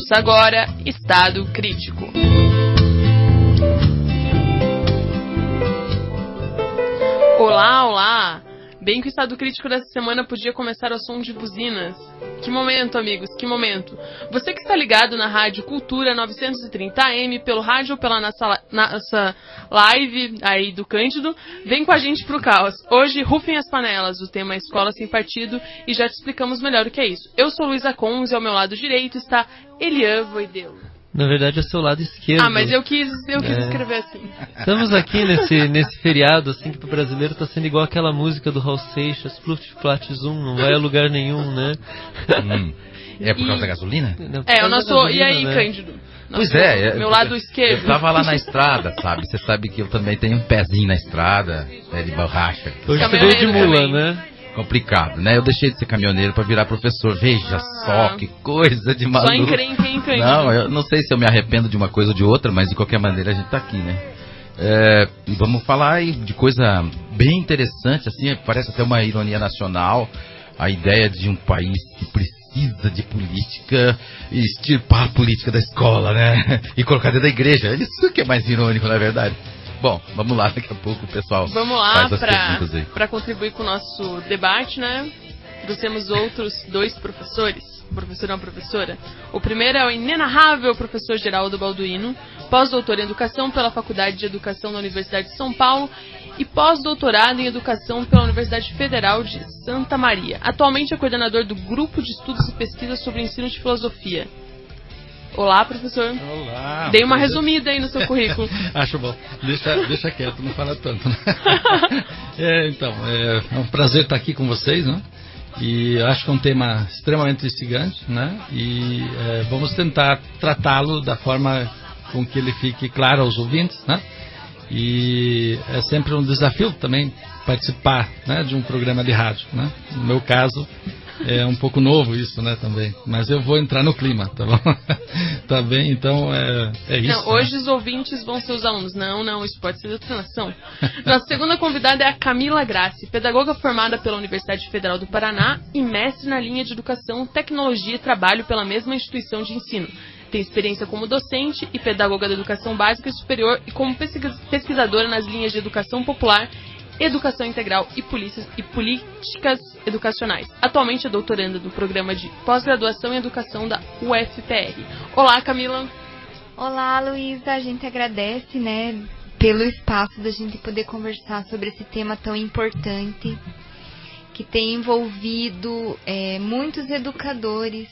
Começa agora, Estado Crítico. Olá, olá! Bem que o Estado Crítico dessa semana podia começar ao som de buzinas. Que momento, amigos, que momento. Você que está ligado na Rádio Cultura 930 AM, pelo rádio ou pela nossa live aí do Cândido, vem com a gente pro caos. Hoje, rufem as panelas, o tema é Escola Sem Partido, e já te explicamos melhor o que é isso. Eu sou Luísa Cons e ao meu lado direito está Elian Voideu. Na verdade é o seu lado esquerdo. Mas eu quis escrever assim. Estamos aqui nesse feriado, assim, que pro brasileiro tá sendo igual aquela música do Raul Seixas, Fluft Flat Zoom, não vai a lugar nenhum, né? É por causa da gasolina? Não, o nosso... gasolina, e aí, né? Cândido? Pois é. Meu lado esquerdo. Eu tava lá na estrada, sabe? Você sabe que eu também tenho um pezinho na estrada, de borracha. Hoje você veio de mula, também, né? Complicado, né? Eu deixei de ser caminhoneiro pra virar professor. Veja só, que coisa de maluco. Só encrenca, hein, Cândido? Não, eu não sei se eu me arrependo de uma coisa ou de outra, mas de qualquer maneira a gente tá aqui, né? E vamos falar aí de coisa bem interessante, assim, parece até uma ironia nacional, a ideia de um país que precisa de política e extirpar a política da escola, né? E colocar dentro da igreja. Isso que é mais irônico, na verdade. Bom, vamos lá, daqui a pouco o pessoal faz as perguntas aí. Para contribuir com o nosso debate, né? Trouxemos outros dois professores, um professor e uma professora. O primeiro é o inenarrável professor Geraldo Balduino, pós-doutor em Educação pela Faculdade de Educação da Universidade de São Paulo e pós-doutorado em Educação pela Universidade Federal de Santa Maria. Atualmente é coordenador do Grupo de Estudos e Pesquisas sobre Ensino de Filosofia. Olá, professor. Olá. Dei uma resumida aí no seu currículo. Acho bom. Deixa quieto, não fala tanto, né? É um prazer estar aqui com vocês, né? E acho que é um tema extremamente instigante, né? E vamos tentar tratá-lo da forma com que ele fique claro aos ouvintes, né? E é sempre um desafio também participar, né, de um programa de rádio, né? No meu caso, é um pouco novo isso, né, também. Mas eu vou entrar no clima, tá bom? Tá bem? Então, é isso. Não, hoje, né, os ouvintes vão ser os alunos. Não, isso pode ser doutrinação. Nossa segunda convidada é a Camila Grassi, pedagoga formada pela Universidade Federal do Paraná e mestre na linha de Educação, Tecnologia e Trabalho pela mesma instituição de ensino. Tem experiência como docente e pedagoga da Educação Básica e Superior e como pesquisadora nas linhas de Educação Popular, Educação Integral e Políticas Educacionais. Atualmente é doutoranda do Programa de Pós-Graduação em Educação da UFPR. Olá, Camila. Olá, Luísa. A gente agradece, né, pelo espaço da gente poder conversar sobre esse tema tão importante que tem envolvido muitos educadores.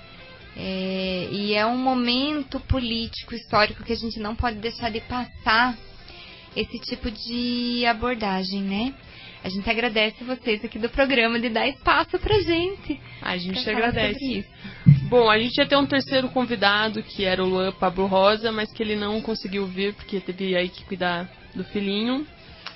E é um momento político, histórico, que a gente não pode deixar de passar esse tipo de abordagem, né? A gente agradece vocês aqui do programa de dar espaço pra gente. A gente agradece. Bom, a gente ia ter um terceiro convidado, que era o Luan Pablo Rosa, mas que ele não conseguiu vir, porque teve aí que cuidar do filhinho.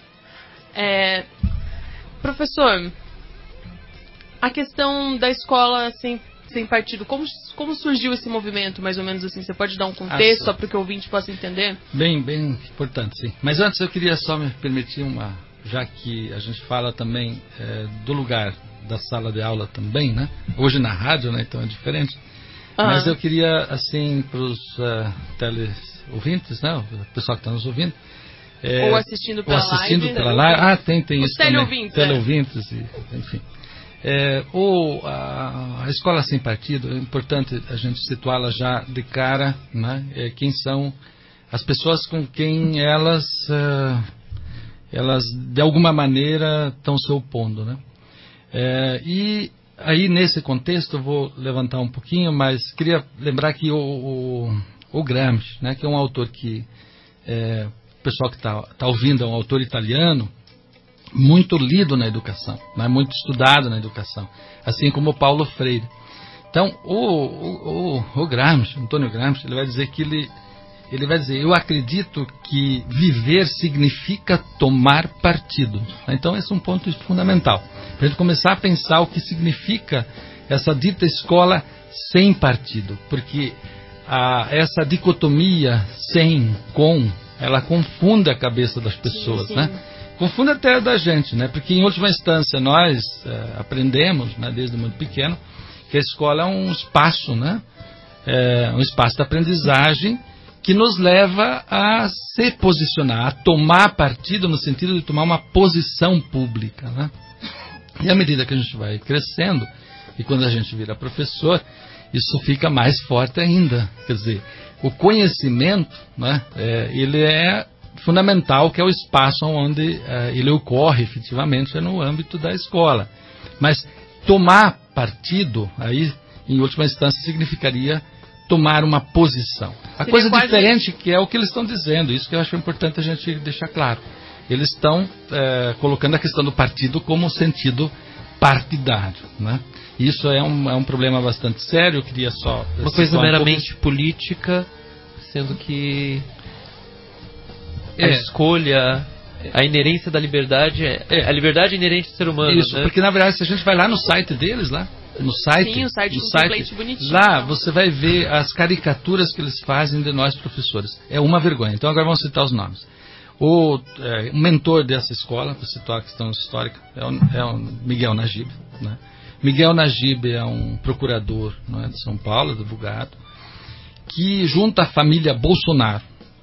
Professor, a questão da escola sem partido, como surgiu esse movimento, mais ou menos assim? Você pode dar um contexto só para que o ouvinte possa entender? Bem importante, sim. Mas antes eu queria só me permitir já que a gente fala também do lugar da sala de aula também, né? Hoje na rádio, né? Então é diferente. Mas eu queria, assim, para os teleouvintes, né? O pessoal que está nos ouvindo. Ou assistindo pela live. Tem isso teleouvintes, também. Teleouvintes, enfim. A escola sem partido, é importante a gente situá-la já de cara, né? Quem são as pessoas com quem elas de alguma maneira estão se opondo, né? E aí nesse contexto eu vou levantar um pouquinho, mas queria lembrar que o Gramsci, né, que é um autor que o pessoal que está ouvindo é um autor italiano, muito lido na educação, né? Muito estudado na educação, assim como o Paulo Freire. Então, o Gramsci, Antônio Gramsci, ele vai dizer que eu acredito que viver significa tomar partido. Então, esse é um ponto fundamental, para a gente começar a pensar o que significa essa dita escola sem partido, porque essa dicotomia sem, com, ela confunde a cabeça das pessoas, sim. Né? Confunde até da gente, né? Porque em última instância nós aprendemos, né, desde muito pequeno, que a escola é um espaço, né, um espaço de aprendizagem que nos leva a se posicionar, a tomar partido no sentido de tomar uma posição pública, né? E à medida que a gente vai crescendo, e quando a gente vira professor, isso fica mais forte ainda. Quer dizer, o conhecimento, né, ele é fundamental, que é o espaço onde ele ocorre efetivamente, é no âmbito da escola. Mas tomar partido, aí, em última instância, significaria tomar uma posição. A coisa diferente que é o que eles estão dizendo, isso que eu acho importante a gente deixar claro. Eles estão colocando a questão do partido como sentido partidário, né? Isso é um problema bastante sério. Eu queria só uma coisa meramente política, sendo que a escolha, a inerência da liberdade a liberdade inerente do ser humano. Isso, né? Porque na verdade se a gente vai lá no site deles, lá no site, sim, o site bonitinho, lá você vai ver as caricaturas que eles fazem de nós professores. É uma vergonha. Então agora vamos citar os nomes. O mentor dessa escola, para citar a questão histórica, é o Miguel Najib, né? Miguel Najib é um procurador, não é, de São Paulo, advogado, que junta a família Bolsonaro.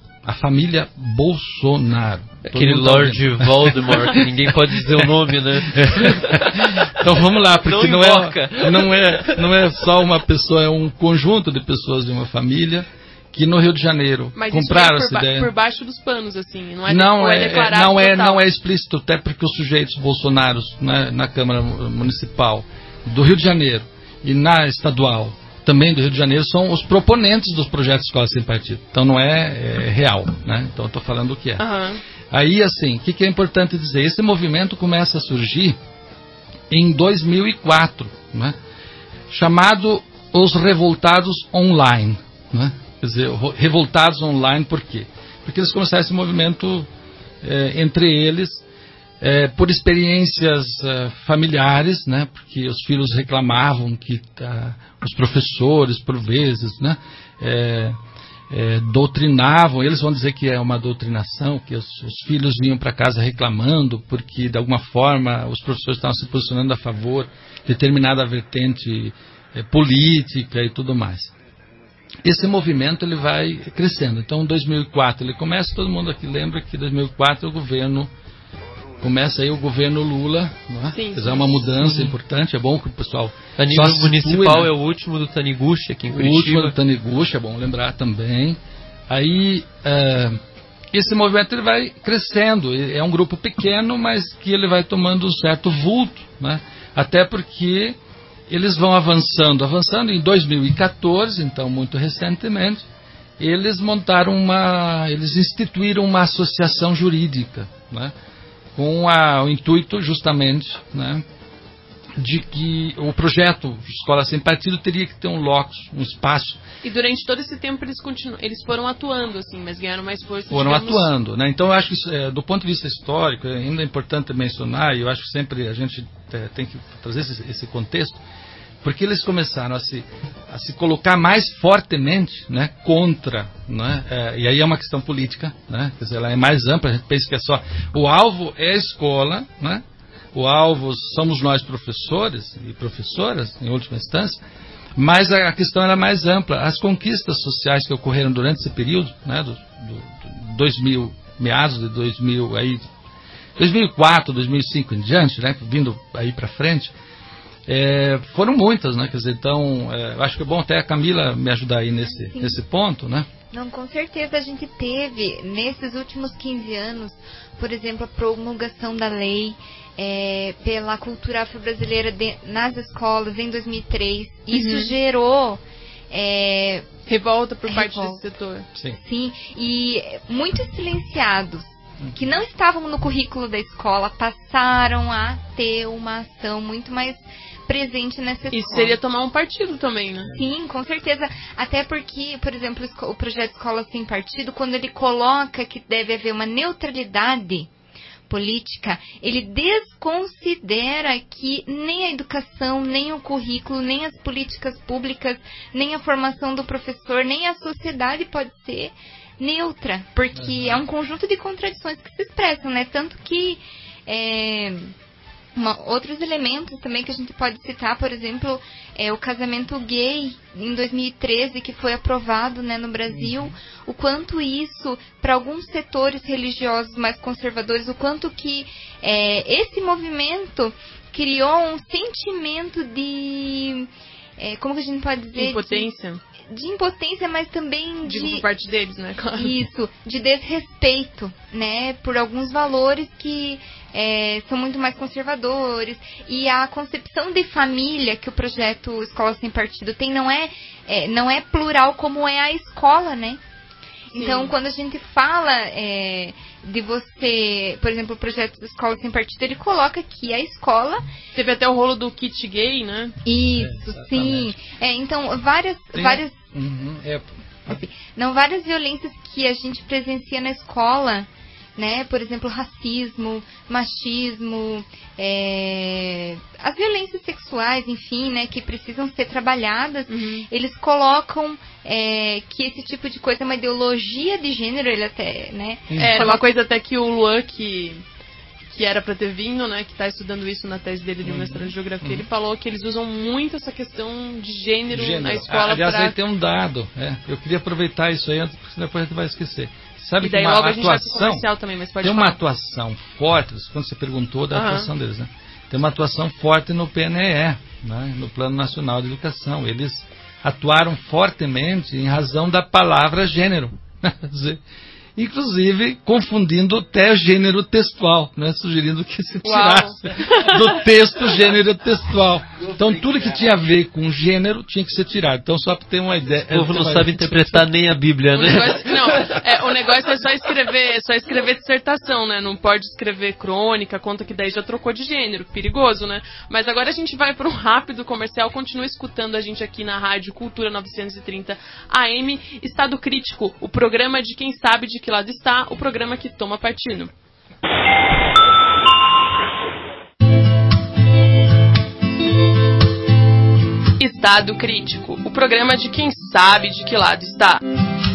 Aquele Lord Voldemort, que ninguém pode dizer o nome, né? Então vamos lá, porque não é só uma pessoa, é um conjunto de pessoas de uma família que no Rio de Janeiro compraram essa ideia. Por baixo dos panos, assim, não é declarado não é explícito, até porque os sujeitos bolsonaros, né, na Câmara Municipal do Rio de Janeiro e na estadual também do Rio de Janeiro são os proponentes dos projetos Escola Sem Partido. Então não é real, né? Então eu estou falando o que é. Uhum. Aí, assim, o que é importante dizer? Esse movimento começa a surgir em 2004, né? Chamado os Revoltados Online, né? Quer dizer, revoltados online, por quê? Porque eles começaram esse movimento entre eles por experiências familiares, né? Porque os filhos reclamavam que os professores, por vezes, né? Doutrinavam. Eles vão dizer que é uma doutrinação, que os filhos vinham para casa reclamando porque, de alguma forma, os professores estavam se posicionando a favor de determinada vertente política e tudo mais. Esse movimento ele vai crescendo. Então, em 2004 ele começa, todo mundo aqui lembra que em 2004 começa aí o governo Lula, não é? Quer dizer, uma mudança importante, é bom que o pessoal... A nível municipal, né? É o último do Taniguchi aqui em Curitiba. O último do Taniguchi, é bom lembrar também. Aí, esse movimento ele vai crescendo, é um grupo pequeno, mas que ele vai tomando um certo vulto, né? Até porque eles vão avançando. Em 2014, então muito recentemente, eles instituíram uma associação jurídica, né? Com o intuito justamente, né, de que o projeto Escola Sem Partido teria que ter um locus, um espaço. E durante todo esse tempo eles foram atuando, assim, mas ganharam mais força. Atuando, né? Então eu acho que do ponto de vista histórico ainda é importante mencionar, e eu acho que sempre a gente tem que trazer esse contexto, porque eles começaram a se colocar mais fortemente, né, contra, né, e aí é uma questão política, né, quer dizer, ela é mais ampla. A gente pensa que é só o alvo é a escola, né, o alvo somos nós professores e professoras em última instância, mas a questão era mais ampla. As conquistas sociais que ocorreram durante esse período, né, do 2000, meados de 2000, aí 2004, 2005 em diante, né, vindo aí para frente, foram muitas, né? Quer dizer, então, acho que é bom até a Camila me ajudar aí nesse ponto, né? Não, com certeza a gente teve, nesses últimos 15 anos, por exemplo, a promulgação da lei pela cultura afro-brasileira nas escolas em 2003. Isso gerou... revolta por parte desse setor. Sim, e muitos silenciados que não estavam no currículo da escola passaram a ter uma ação muito mais presente nessa escola. Isso seria tomar um partido também, né? Sim, com certeza. Até porque, por exemplo, o projeto Escola Sem Partido, quando ele coloca que deve haver uma neutralidade política, ele desconsidera que nem a educação, nem o currículo, nem as políticas públicas, nem a formação do professor, nem a sociedade pode ser neutra, porque é um conjunto de contradições que se expressam, né? Tanto que Outros elementos também que a gente pode citar, por exemplo, o casamento gay em 2013, que foi aprovado, né, no Brasil, o quanto isso, para alguns setores religiosos mais conservadores, o quanto que esse movimento criou um sentimento de... como que a gente pode dizer? Impotência. De impotência, mas também de... por parte deles, né? Claro. Isso, de desrespeito, né? Por alguns valores que são muito mais conservadores. E a concepção de família que o projeto Escola Sem Partido tem não é plural como é a escola, né? Então, sim, quando a gente fala de você... Por exemplo, o projeto Escola Sem Partido, ele coloca que a escola... Teve até o rolo do kit gay, né? Isso, sim. Então, várias... várias violências que a gente presencia na escola, né? Por exemplo, racismo, machismo, as violências sexuais, enfim, né? Que precisam ser trabalhadas. Eles colocam que esse tipo de coisa é uma ideologia de gênero, ele até, né? Era uma coisa até que o Luan, que era para ter vindo, né, que está estudando isso na tese dele de mestrado de geografia, ele falou que eles usam muito essa questão de gênero. Na escola. Aliás, aí tem um dado, eu queria aproveitar isso aí antes, porque depois a gente vai esquecer. Sabe e daí que uma logo atuação, a gente vai pro comercial também, mas pode tem falar. uma atuação forte, quando você perguntou da atuação deles, né? Tem uma atuação forte no PNE, né, no Plano Nacional de Educação. Eles atuaram fortemente em razão da palavra gênero. Quer dizer, inclusive confundindo até gênero textual, né? Sugerindo que se tirasse do texto gênero textual. Então tudo que tinha a ver com gênero tinha que ser tirado. Então só para ter uma ideia... O povo não sabe interpretar nem a Bíblia, né? O negócio é só escrever dissertação, né? Não pode escrever crônica, conta que daí já trocou de gênero. Perigoso, né? Mas agora a gente vai para um rápido comercial. Continua escutando a gente aqui na Rádio Cultura 930 AM. Estado Crítico, o programa de quem sabe de que lado está, o programa que toma partido. Estado Crítico, o programa de quem sabe de que lado está.